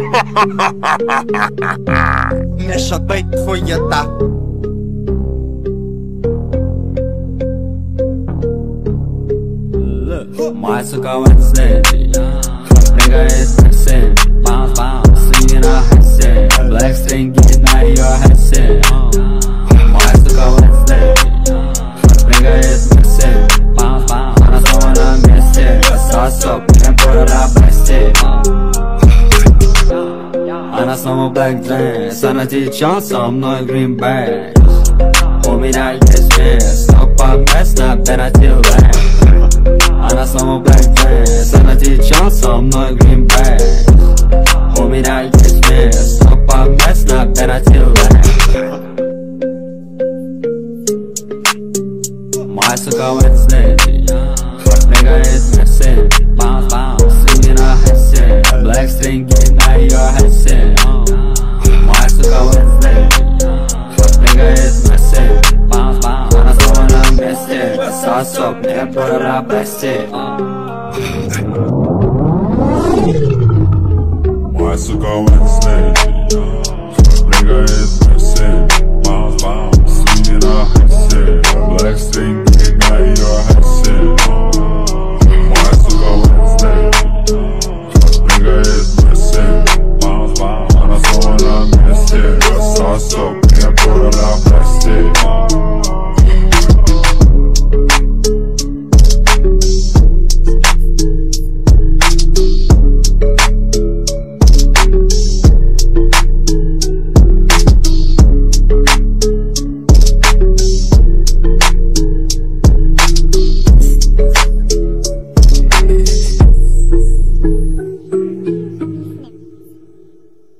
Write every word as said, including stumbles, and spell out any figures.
អ្នកសតិធ្វើយតា My sucker Wednesday, nigga is missing. Bounce, bounce, singing a headset. Black string getting out of your headset. My sucker Wednesday, nigga is missing. Bounce, bounce, and I saw when I missed it. Sauce up, and put it up, blast it. And I saw my black dress, and I did Johnson, no green bags. Hold me down, yes, yes. Stop up, mess up, then I feel that. And I saw my black dress, and I did Johnson, no green bags. Hold me down, yes, yes. Stop up, mess up, then I feel that. My sucker Wednesday, nigga is missing. Bounce, bounce, singing a headset. Black string getting out of your headset. My sucker Wednesday, nigga is missing. Bounce, bounce, and I saw when I missed it. Sauce up, and put it up, blast it. My sucker Wednesday.